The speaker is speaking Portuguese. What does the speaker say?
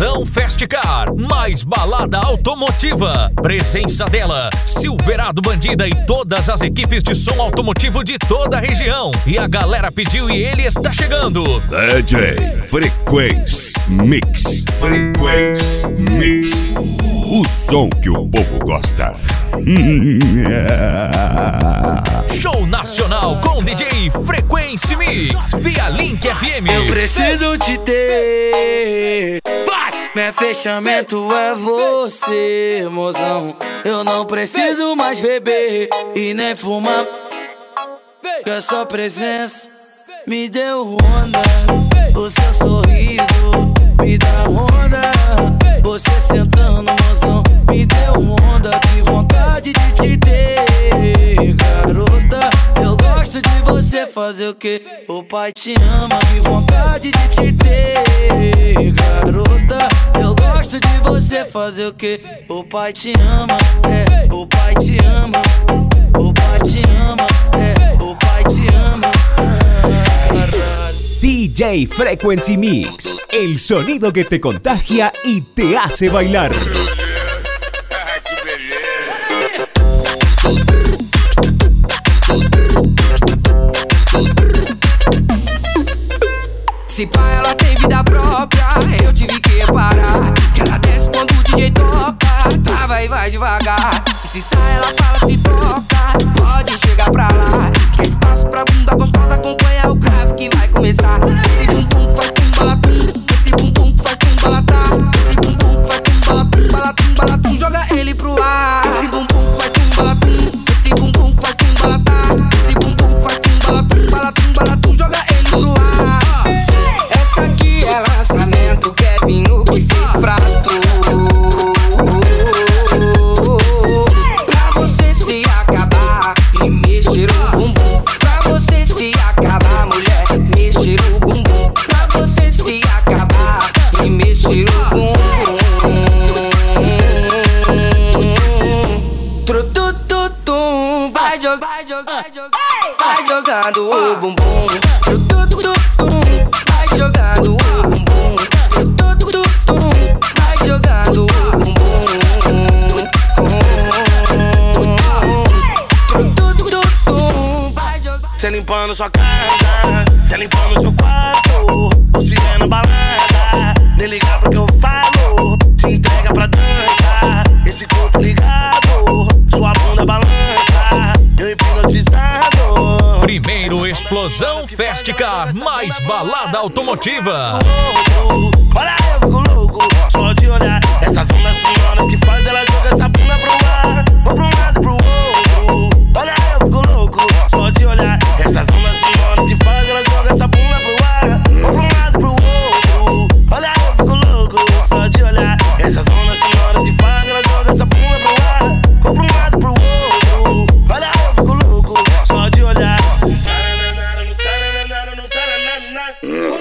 Explosão Festcar, mais balada automotiva. Presença dela, Silverado Bandida e todas as equipes de som automotivo de toda a região. E a galera pediu e ele está chegando. DJ Frequência Mix. Frequência Mix. O som que o povo gosta. Show nacional com DJ Frequência Mix via Link FM. Eu preciso te ter. Meu fechamento é você, mozão. Eu não preciso mais beber e nem fumar, que a sua presença me deu onda. O seu sorriso me dá onda. Você sentando, mozão, me deu onda. Que vontade de te ter, garota. Eu gosto de você fazer o que o pai te ama. Que vontade de te ter, garota. Eu gosto de você fazer o que o pai te ama. É, o pai te ama. O pai te ama. É, o pai te ama. DJ Frequency Mix, el sonido que te contagia y te hace bailar. Se pá, ela tem vida própria, eu tive que reparar que ela desce quando o DJ toca, trava e vai devagar. E se sai, ela fala, se toca, pode chegar pra lá. Quer espaço pra bunda gostosa, acompanha o grave que vai começar. Esse bumbum faz tumbalatum, esse bumbum faz tumbalatá. Esse bumbum faz tumbalatum, balatum, balatum, joga ele pro ar. Esse bumbum faz tumbalatum, esse bumbum faz tumbalatá. Esse bumbum faz tumbalatum, balatum, balatum, joga ele pro ar. Essa aqui é lançamento, Kevinho que fez pra tu. Pra você se acabar e mexer o bumbum. Pra você se acabar, mulher, mexer o bumbum. Pra você se acabar e mexer o bumbum. Trutututum, vai jogar, vai jogar, vai jogando o bumbum. Trutututum, vai jogando o bumbum. Trutututum, vai jogando o bumbum. Trutututum, vai jogando. Cê limpando sua casa, cê limpando seu quarto. Você é na balada, nem liga pro que eu falo. Se entrega pra dança, esse corpo ligado, sua bunda balança, eu hipnotizado. Primeiro Explosão Festcar, mais balada automotiva. Olha, eu fico louco, só de olhar essas ondas sonoras que faz ela jogar essa bunda pro ar, ou pra um lado pro outro. Olha, eu fico louco, só de olhar essas ondas sonoras que faz ela jogar essa bunda pro ar, ou pra um lado pro outro. Olha, eu fico louco, só de olhar essas ondas sonoras que faz ela jogar essa bunda pro ar, ou pra um lado pro outro. Olha, eu fico louco, só de olhar.